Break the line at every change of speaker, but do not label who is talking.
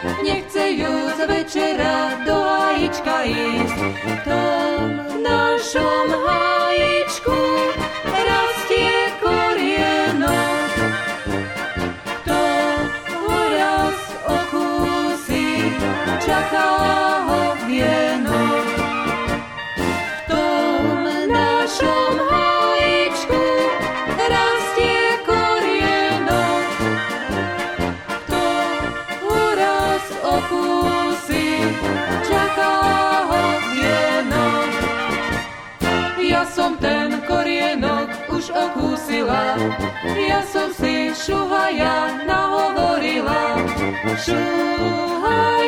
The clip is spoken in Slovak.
nechcejúc večera do hájička ísť. Tam v našom hájičku rastie korienok. Kto ho raz okúsi, čaká ho vienok. V tom našom hájičku rastie korienok. Kto ho raz okúsi, čaká ho vienok. Ja som ten korienok už okúsila, ja som si šuhaja nahovorila. Šuhaja